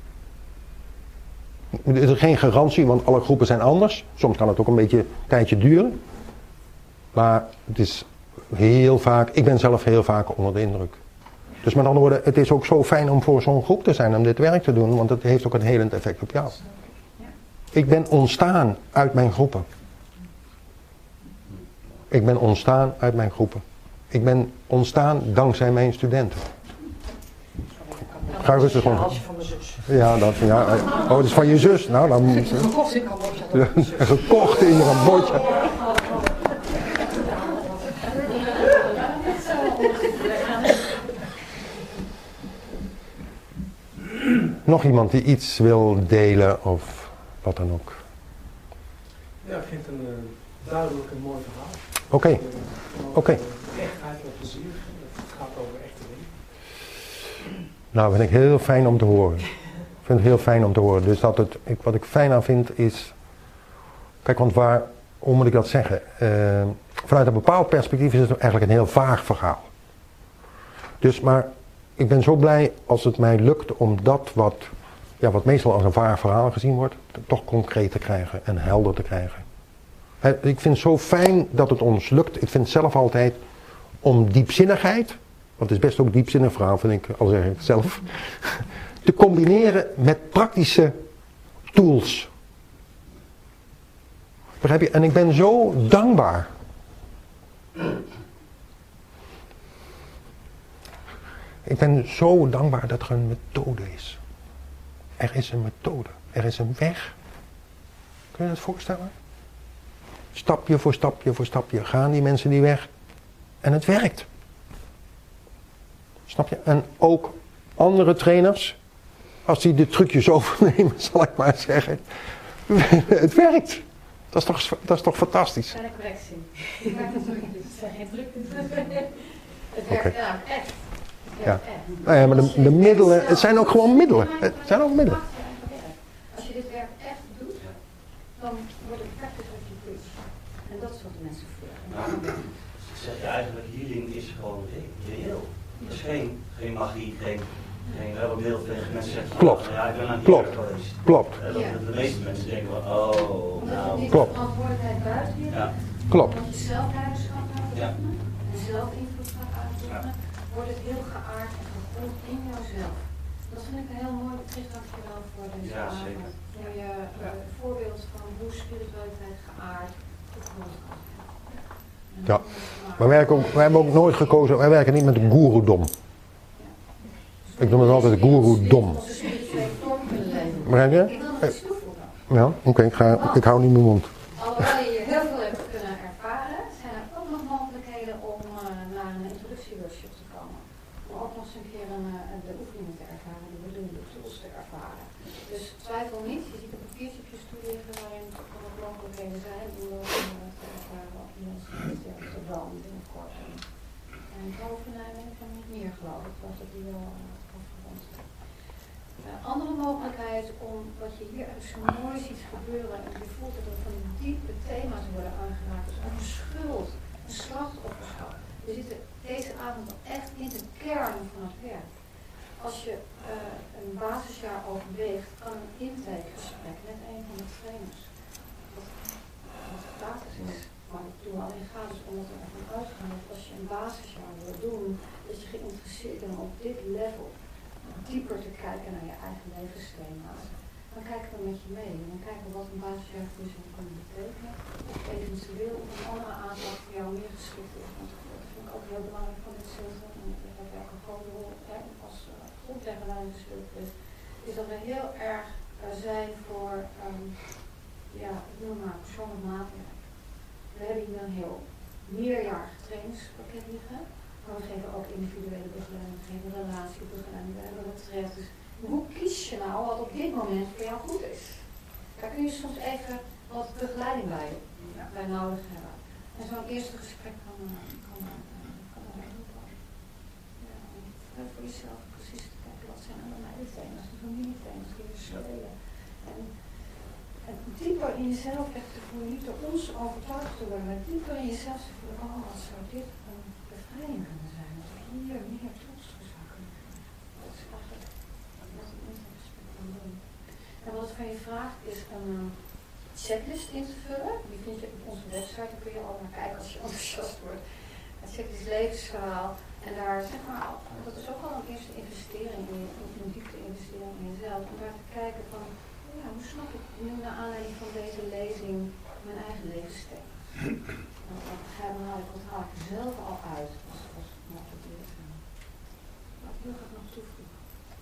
Er is geen garantie, want alle groepen zijn anders. Soms kan het ook een beetje een tijdje duren. Maar het is heel vaak, ik ben zelf heel vaak onder de indruk. Dus met andere woorden, het is ook zo fijn om voor zo'n groep te zijn, om dit werk te doen, want het heeft ook een helend effect op jou. Ik ben ontstaan uit mijn groepen. Ik ben ontstaan uit mijn groepen. Ik ben ontstaan dankzij mijn studenten. Ga rustig gewoon. Ja, dat, ja. Oh, het is van je zus. Nou, dan moet je. Gekocht in Cambodja. Gekocht in Cambodja. Nog iemand die iets wil delen of wat dan ook? Ja, ik vind het een uh, duidelijk en mooi verhaal. Oké. Okay. Oké. Okay. Echtheid en plezier. Het gaat over echte dingen. Nou, vind ik heel fijn om te horen. Ik vind het heel fijn om te horen. Dus dat het, ik, wat ik fijn aan vind is... Kijk, want waar... Hoe moet ik dat zeggen? Uh, vanuit een bepaald perspectief is het eigenlijk een heel vaag verhaal. Dus, maar... Ik ben zo blij als het mij lukt om dat wat, ja, wat meestal als een vaag verhaal gezien wordt, toch concreet te krijgen en helder te krijgen. Ik vind het zo fijn dat het ons lukt. Ik vind het zelf altijd om diepzinnigheid, want het is best ook een diepzinnig verhaal vind ik, al zeg ik het zelf, te combineren met praktische tools. Begrijp je? En ik ben zo dankbaar. Ik ben zo dankbaar dat er een methode is. Er is een methode. Er is een weg. Kun je dat voorstellen? Stapje voor stapje voor stapje gaan die mensen die weg. En het werkt. Snap je? En ook andere trainers, als die de trucjes overnemen, zal ik maar zeggen. Het werkt. Dat is toch, dat is toch fantastisch? Zijn er correctie? Het zijn geen druktes. Het werkt okay. Ja, echt. Ja. Nou ja, maar de, de middelen, het zijn ook gewoon middelen. Het zijn ook middelen. Als je dit werk echt doet, dan wordt het practice what you preach. En dat is wat de mensen voelen. Nou, zeg je eigenlijk, healing is gewoon reëel. Dat is is geen, geen magie, geen, geen uh, beeld tegen mensen zeggen. Klopt. Ja, ik ben aan het Klopt. geweest. Klopt. Uh, dat, de meeste mensen denken van, oh, Omdat je nou. niet Klopt. de verantwoordelijkheid buiten je Ja. Klopt. omdat je zelf leiderschap gaat Ja. oefenen en zelf invloed gaat uitoefenen, wordt het heel geaard en gegrond in jouzelf. Dat vind ik een heel mooi bericht. Dankjewel voor deze Ja, avond. zeker. Voor je uh, voorbeeld van hoe spiritualiteit geaard gegrond kan zijn. En Ja. dat is waar. Maar wij, werken ook, wij hebben ook nooit gekozen, wij werken niet met de goeroedom. Ik noem het altijd goeroedom. Onze spirituele vorm kunnen leven. Begrijp je? Ik wil nog iets toevoegen. Ja, oké, okay, ik, ga- ik hou niet mijn mond. Alhoewel je hier heel veel hebt kunnen ervaren, zijn er ook nog mogelijkheden om uh, naar een introductieworkshop te komen. Om ook nog eens een keer een, uh, de oefeningen te ervaren, de we doen, de tools te ervaren. Dus twijfel niet, je ziet een papiertje op je stoel liggen waarin er nog mogelijkheden zijn om dat uh, te ervaren op je Amsterdam binnenkort. En, en boven Nijmegen en niet meer geloof ik, was dat die wel uh, afgerond zijn. Een andere mogelijkheid om wat je hier echt zo mooi ziet gebeuren en je voelt dat er van diepe thema's worden aangeraakt, dus over schuld, een slachtofferschap. We zitten deze avond echt in de kern van het werk. Als je uh, een basisjaar overweegt, kan een intakegesprek met een van de trainers, wat, wat gratis is, maar ik doe alleen gratis omdat we ervan uitgaan dat als je een basisjaar wil doen, dat je geïnteresseerd bent op dit level, dieper te kijken naar je eigen levensthema's. Dan kijken we met je mee. En dan kijken we wat een basisjaar voor je kan betekenen. Of eventueel of een andere aanpak voor jou meer geschikt is. Want dat vind ik ook heel belangrijk van dit centrum. En dat heeft ook een grote rol hè, als uh, grondleggerlijn gespeeld is. Is dat we heel erg uh, zijn voor, um, ja, ik noem maar persoonlijk maatwerk. We hebben hier een heel meerjarig trainingspakket liggen. Maar we geven ook individuele begeleiding, we geven relatiebegeleiding, we hebben retreats. Dus hoe kies je nou wat op dit moment voor jou goed is? Daar kun je soms even wat begeleiding bij, bij nodig hebben. En zo'n eerste gesprek kan, kan, kan er helpen. Ja, en voor jezelf precies te kijken, wat zijn nou mijn thema's, de familiethema's die er spelen. En, en dieper in jezelf echt te voelen, niet door ons overtuigd te worden, maar dieper in jezelf te voelen, oh, wat zou dit een bevrijding kunnen zijn, dat we hier meer trots zou kunnen krijgen. Dat is eigenlijk wat een intakegesprek kan doen. En wat het van je vraagt is een uh, checklist in te vullen. Die vind je op onze website, daar kun je al naar kijken als je enthousiast wordt. Een checklist levensverhaal. En daar zeg maar, dat is ook al een eerste investering in je, een diepte investering in jezelf. Om daar te kijken van, ja, hoe snap ik nu naar aanleiding van deze lezing mijn eigen levensstijl. Wat haal ik, wat haal ik zelf al uit als, als mogelijk. Wat wil ik nog toevoegen?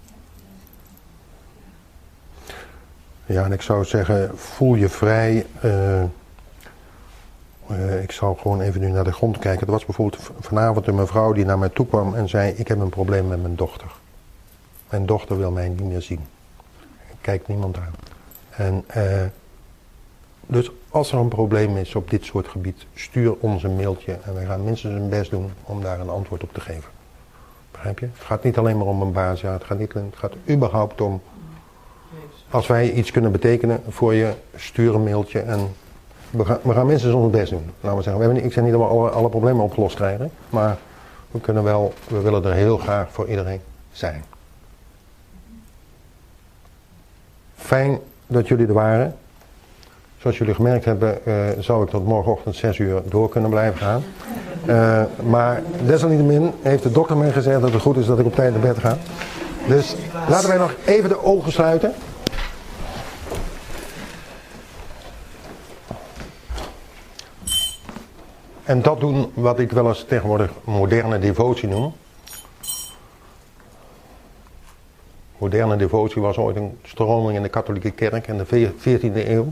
Ja, en ik zou zeggen, voel je vrij. Uh, uh, ik zou gewoon even nu naar de grond kijken. Er was bijvoorbeeld vanavond een mevrouw die naar mij toe kwam en zei, ik heb een probleem met mijn dochter. Mijn dochter wil mij niet meer zien. Kijkt niemand aan. En uh, dus als er een probleem is op dit soort gebied, stuur ons een mailtje en wij gaan minstens een best doen om daar een antwoord op te geven. Begrijp je? Het gaat niet alleen maar om een baasjaar, het gaat, niet, het gaat überhaupt om, als wij iets kunnen betekenen voor je, stuur een mailtje en we gaan, we gaan minstens ons best doen. Laten we zeggen, we hebben niet, ik zeg niet dat we alle, alle problemen opgelost krijgen, maar we kunnen wel, we willen er heel graag voor iedereen zijn. Fijn dat jullie er waren. Zoals jullie gemerkt hebben, uh, zou ik tot morgenochtend zes uur door kunnen blijven gaan. Uh, maar desalniettemin heeft de dokter mij gezegd dat het goed is dat ik op tijd naar bed ga. Dus laten wij nog even de ogen sluiten. En dat doen wat ik wel eens tegenwoordig moderne devotie noem. Moderne devotie was ooit een stroming in de katholieke kerk in de veertiende eeuw.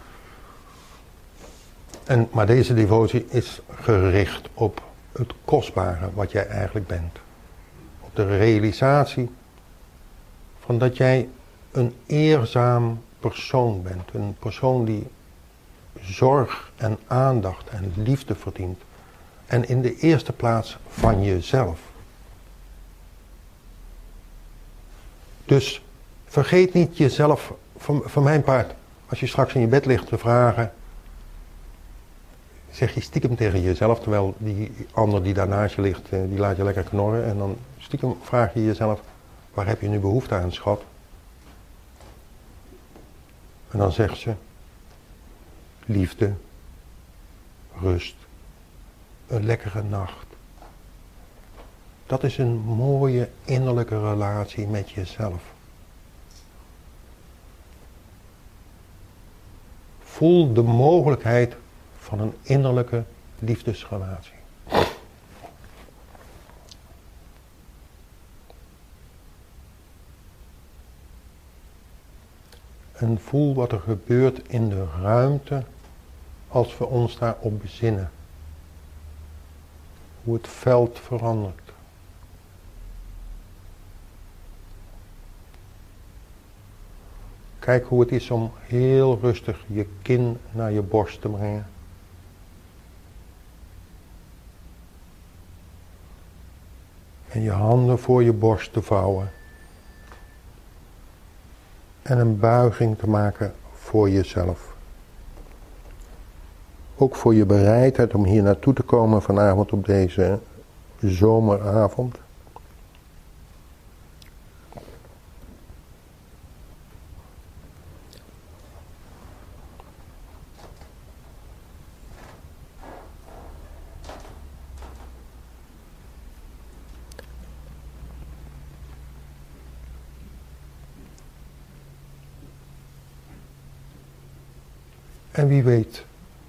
En, maar deze devotie is gericht op het kostbare wat jij eigenlijk bent. Op de realisatie van dat jij een eerzaam persoon bent. Een persoon die zorg en aandacht en liefde verdient. En in de eerste plaats van jezelf. Dus vergeet niet jezelf, van, van mijn part, als je straks in je bed ligt te vragen, zeg je stiekem tegen jezelf, terwijl die ander die daarnaast je ligt, die laat je lekker knorren. En dan stiekem vraag je jezelf, waar heb je nu behoefte aan, schat? En dan zegt ze, liefde, rust, een lekkere nacht. Dat is een mooie innerlijke relatie met jezelf. Voel de mogelijkheid van een innerlijke liefdesrelatie. En voel wat er gebeurt in de ruimte als we ons daarop bezinnen. Hoe het veld verandert. Kijk hoe het is om heel rustig je kin naar je borst te brengen. En je handen voor je borst te vouwen. En een buiging te maken voor jezelf. Ook voor je bereidheid om hier naartoe te komen vanavond op deze zomeravond. En wie weet,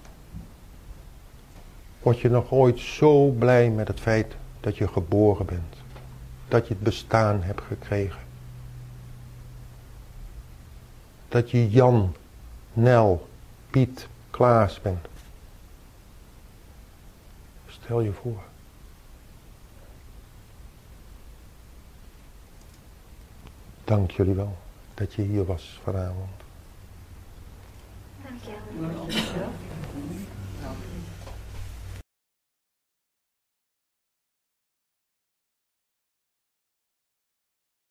word je nog ooit zo blij met het feit dat je geboren bent. Dat je het bestaan hebt gekregen. Dat je Jan, Nel, Piet, Klaas bent. Stel je voor. Dank jullie wel dat je hier was vanavond. Dank je wel.